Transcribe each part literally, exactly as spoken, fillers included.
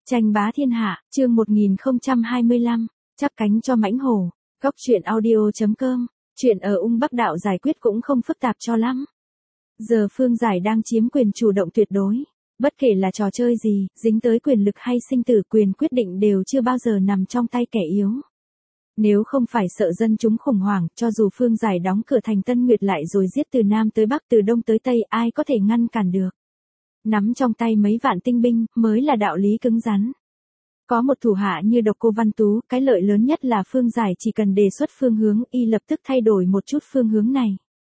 Tranh bá thiên hạ, chương một nghìn không trăm hai mươi lăm, chắp cánh cho mãnh hổ. Góc truyện audio chấm com, chuyện ở Ung Bắc Đạo giải quyết cũng không phức tạp cho lắm. Giờ Phương Giải đang chiếm quyền chủ động tuyệt đối. Bất kể là trò chơi gì, dính tới quyền lực hay sinh tử, quyền quyết định đều chưa bao giờ nằm trong tay kẻ yếu. Nếu không phải sợ dân chúng khủng hoảng, cho dù Phương Giải đóng cửa thành Tân Nguyệt lại rồi giết từ Nam tới Bắc, từ Đông tới Tây, ai có thể ngăn cản được. Nắm trong tay mấy vạn tinh binh, mới là đạo lý cứng rắn. Có một thủ hạ như Độc Cô Văn Tú, cái lợi lớn nhất là Phương Giải chỉ cần đề xuất phương hướng, y lập tức thay đổi một chút phương hướng này.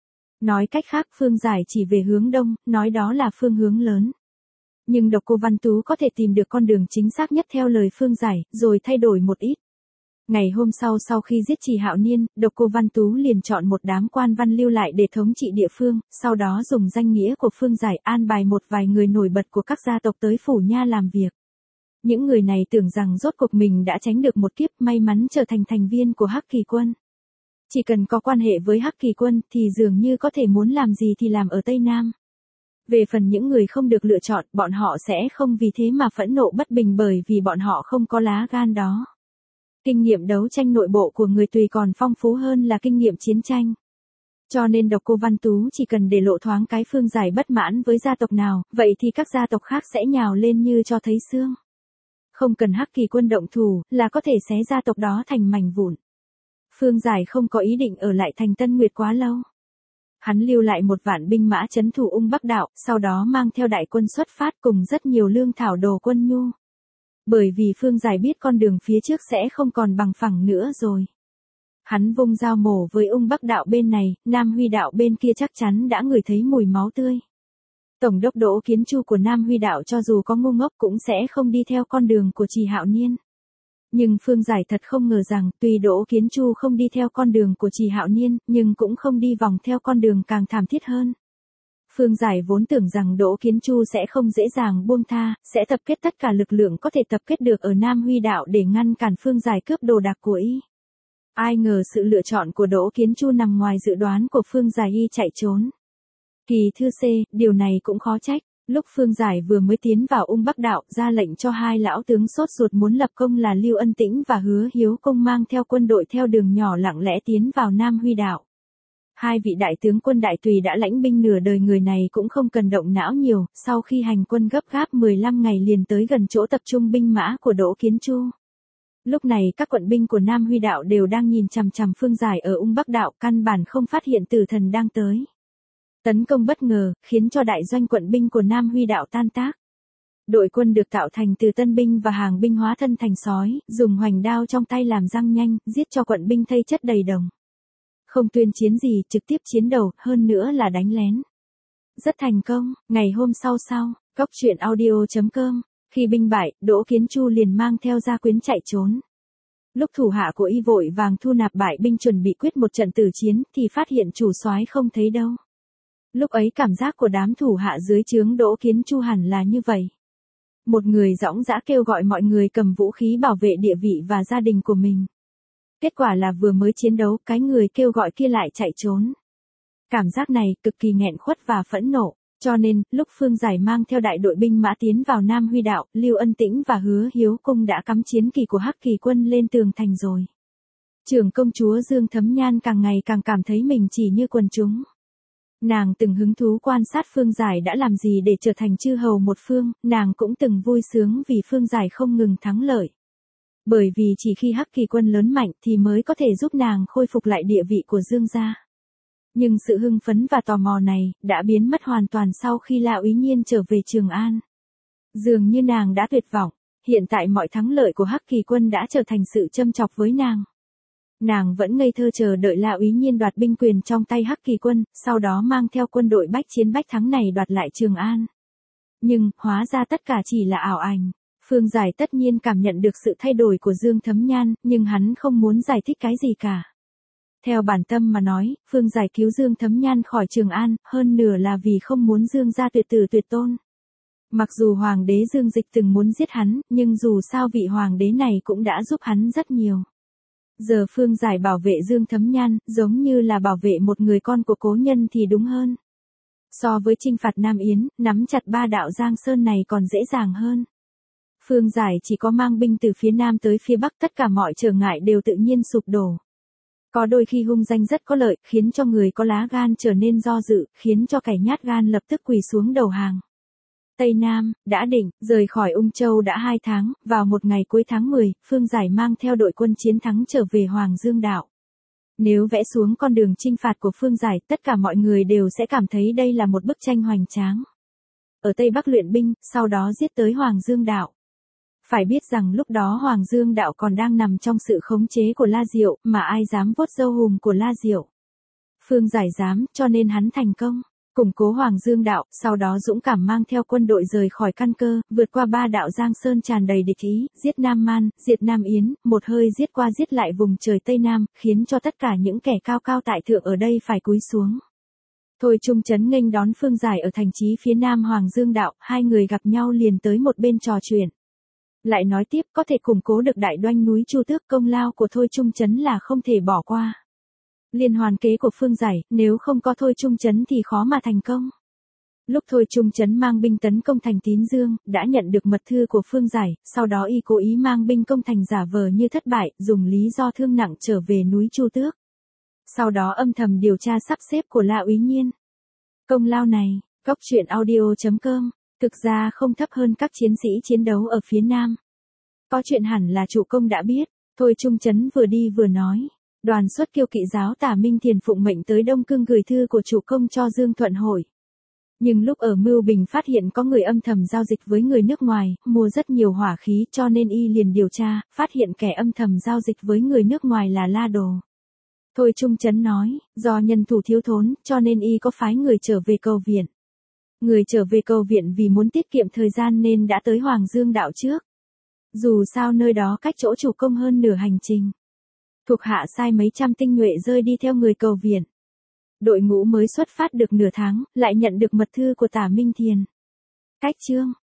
Nói cách khác, Phương Giải chỉ về hướng Đông, nói đó là phương hướng lớn. Nhưng Độc Cô Văn Tú có thể tìm được con đường chính xác nhất theo lời Phương Giải, rồi thay đổi một ít. Ngày hôm sau sau khi giết Trì Hạo Niên, Độc Cô Văn Tú liền chọn một đám quan văn lưu lại để thống trị địa phương, sau đó dùng danh nghĩa của Phương Giải an bài một vài người nổi bật của các gia tộc tới Phủ Nha làm việc. Những người này tưởng rằng rốt cuộc mình đã tránh được một kiếp, may mắn trở thành thành viên của Hắc Kỳ Quân. Chỉ cần có quan hệ với Hắc Kỳ Quân thì dường như có thể muốn làm gì thì làm ở Tây Nam. Về phần những người không được lựa chọn, bọn họ sẽ không vì thế mà phẫn nộ bất bình bởi vì bọn họ không có lá gan đó. Kinh nghiệm đấu tranh nội bộ của người Tùy còn phong phú hơn là kinh nghiệm chiến tranh. Cho nên Độc Cô Văn Tú chỉ cần để lộ thoáng cái Phương Giải bất mãn với gia tộc nào, vậy thì các gia tộc khác sẽ nhào lên như cho thấy xương. Không cần Hắc Kỳ Quân động thủ, là có thể xé gia tộc đó thành mảnh vụn. Phương Giải không có ý định ở lại thành Tân Nguyệt quá lâu. Hắn lưu lại một vạn binh mã trấn thủ Ung Bắc Đạo, sau đó mang theo đại quân xuất phát cùng rất nhiều lương thảo đồ quân nhu. Bởi vì Phương Giải biết con đường phía trước sẽ không còn bằng phẳng nữa rồi. Hắn vung dao mổ với Ung Bắc Đạo bên này, Nam Huy Đạo bên kia chắc chắn đã ngửi thấy mùi máu tươi. Tổng đốc Đỗ Kiến Chu của Nam Huy Đạo cho dù có ngu ngốc cũng sẽ không đi theo con đường của Trì Hạo Niên. Nhưng Phương Giải thật không ngờ rằng, tuy Đỗ Kiến Chu không đi theo con đường của Trì Hạo Niên, nhưng cũng không đi vòng theo con đường càng thảm thiết hơn. Phương Giải vốn tưởng rằng Đỗ Kiến Chu sẽ không dễ dàng buông tha, sẽ tập kết tất cả lực lượng có thể tập kết được ở Nam Huy Đạo để ngăn cản Phương Giải cướp đồ đạc của y. Ai ngờ sự lựa chọn của Đỗ Kiến Chu nằm ngoài dự đoán của Phương Giải, y chạy trốn. Kỳ thư C, điều này cũng khó trách. Lúc Phương Giải vừa mới tiến vào Ung Bắc Đạo, ra lệnh cho hai lão tướng sốt ruột muốn lập công là Lưu Ân Tĩnh và Hứa Hiếu Công mang theo quân đội theo đường nhỏ lặng lẽ tiến vào Nam Huy Đạo. Hai vị đại tướng quân Đại Tùy đã lãnh binh nửa đời, người này cũng không cần động não nhiều, sau khi hành quân gấp gáp mười lăm ngày liền tới gần chỗ tập trung binh mã của Đỗ Kiến Chu. Lúc này các quận binh của Nam Huy Đạo đều đang nhìn chằm chằm Phương Giải ở Ung Bắc Đạo, căn bản không phát hiện tử thần đang tới. Tấn công bất ngờ, khiến cho đại doanh quận binh của Nam Huy Đạo tan tác. Đội quân được tạo thành từ tân binh và hàng binh hóa thân thành sói, dùng hoành đao trong tay làm răng nhanh, giết cho quận binh thây chất đầy đồng. Không tuyên chiến gì, trực tiếp chiến đầu, hơn nữa là đánh lén. Rất thành công. Ngày hôm sau sau, góc truyện audio chấm com, khi binh bại, Đỗ Kiến Chu liền mang theo gia quyến chạy trốn. Lúc thủ hạ của y vội vàng thu nạp bại binh chuẩn bị quyết một trận tử chiến, thì phát hiện chủ soái không thấy đâu. Lúc ấy cảm giác của đám thủ hạ dưới trướng Đỗ Kiến Chu hẳn là như vậy. Một người dõng dã kêu gọi mọi người cầm vũ khí bảo vệ địa vị và gia đình của mình. Kết quả là vừa mới chiến đấu, cái người kêu gọi kia lại chạy trốn. Cảm giác này cực kỳ nghẹn khuất và phẫn nộ, cho nên, lúc Phương Giải mang theo đại đội binh mã tiến vào Nam Huy Đạo, Lưu Ân Tĩnh và Hứa Hiếu Công đã cắm chiến kỳ của Hắc Kỳ Quân lên tường thành rồi. Trưởng công chúa Dương Thấm Nhan càng ngày càng cảm thấy mình chỉ như quần chúng. Nàng từng hứng thú quan sát Phương Giải đã làm gì để trở thành chư hầu một phương, nàng cũng từng vui sướng vì Phương Giải không ngừng thắng lợi. Bởi vì chỉ khi Hắc Kỳ Quân lớn mạnh thì mới có thể giúp nàng khôi phục lại địa vị của Dương gia. Nhưng sự hưng phấn và tò mò này đã biến mất hoàn toàn sau khi Lão Úy Nhiên trở về Trường An. Dường như nàng đã tuyệt vọng, hiện tại mọi thắng lợi của Hắc Kỳ Quân đã trở thành sự châm chọc với nàng. Nàng vẫn ngây thơ chờ đợi Lão Úy Nhiên đoạt binh quyền trong tay Hắc Kỳ Quân, sau đó mang theo quân đội bách chiến bách thắng này đoạt lại Trường An. Nhưng, hóa ra tất cả chỉ là ảo ảnh. Phương Giải tất nhiên cảm nhận được sự thay đổi của Dương Thấm Nhan, nhưng hắn không muốn giải thích cái gì cả. Theo bản tâm mà nói, Phương Giải cứu Dương Thấm Nhan khỏi Trường An, hơn nửa là vì không muốn Dương gia tuyệt tử tuyệt tôn. Mặc dù Hoàng đế Dương Dịch từng muốn giết hắn, nhưng dù sao vị Hoàng đế này cũng đã giúp hắn rất nhiều. Giờ Phương Giải bảo vệ Dương Thấm Nhan, giống như là bảo vệ một người con của cố nhân thì đúng hơn. So với chinh phạt Nam Yến, nắm chặt ba đạo Giang Sơn này còn dễ dàng hơn. Phương Giải chỉ có mang binh từ phía Nam tới phía Bắc, tất cả mọi trở ngại đều tự nhiên sụp đổ. Có đôi khi hung danh rất có lợi, khiến cho người có lá gan trở nên do dự, khiến cho kẻ nhát gan lập tức quỳ xuống đầu hàng. Tây Nam, đã định, rời khỏi Ung Châu đã hai tháng, vào một ngày cuối tháng mười, Phương Giải mang theo đội quân chiến thắng trở về Hoàng Dương Đạo. Nếu vẽ xuống con đường chinh phạt của Phương Giải, tất cả mọi người đều sẽ cảm thấy đây là một bức tranh hoành tráng. Ở Tây Bắc luyện binh, sau đó giết tới Hoàng Dương Đạo. Phải biết rằng lúc đó Hoàng Dương Đạo còn đang nằm trong sự khống chế của La Diệu, mà ai dám vuốt râu hùm của La Diệu. Phương Giải dám, cho nên hắn thành công, củng cố Hoàng Dương Đạo, sau đó dũng cảm mang theo quân đội rời khỏi căn cơ, vượt qua ba đạo Giang Sơn tràn đầy địch ý, giết Nam Man, diệt Nam Yến, một hơi giết qua giết lại vùng trời Tây Nam, khiến cho tất cả những kẻ cao cao tại thượng ở đây phải cúi xuống. Thôi Trung Chấn nghênh đón Phương Giải ở thành trì phía Nam Hoàng Dương Đạo, hai người gặp nhau liền tới một bên trò chuyện. Lại nói tiếp, có thể củng cố được đại doanh núi Chu Tước, công lao của Thôi Trung Chấn là không thể bỏ qua. Liên hoàn kế của Phương Giải, nếu không có Thôi Trung Chấn thì khó mà thành công. Lúc Thôi Trung Chấn mang binh tấn công thành Tín Dương, đã nhận được mật thư của Phương Giải, sau đó y cố ý mang binh công thành giả vờ như thất bại, dùng lý do thương nặng trở về núi Chu Tước. Sau đó âm thầm điều tra sắp xếp của La Úy Nhiên. Công lao này, góc truyện audio chấm com, thực ra không thấp hơn các chiến sĩ chiến đấu ở phía Nam. Có chuyện hẳn là chủ công đã biết, Thôi Trung Chấn vừa đi vừa nói. Đoàn xuất Kiêu Kỵ giáo Tả Minh Thiền phụng mệnh tới Đông Cương gửi thư của chủ công cho Dương Thuận Hội. Nhưng lúc ở Mưu Bình phát hiện có người âm thầm giao dịch với người nước ngoài, mua rất nhiều hỏa khí, cho nên y liền điều tra, phát hiện kẻ âm thầm giao dịch với người nước ngoài là La Đồ. Thôi Trung Chấn nói, do nhân thủ thiếu thốn, cho nên y có phái người trở về cầu viện. Người trở về cầu viện vì muốn tiết kiệm thời gian nên đã tới Hoàng Dương Đạo trước. Dù sao nơi đó cách chỗ chủ công hơn nửa hành trình. Thuộc hạ sai mấy trăm tinh nhuệ rơi đi theo người cầu viện. Đội ngũ mới xuất phát được nửa tháng, lại nhận được mật thư của Tả Minh Thiền. Cách chương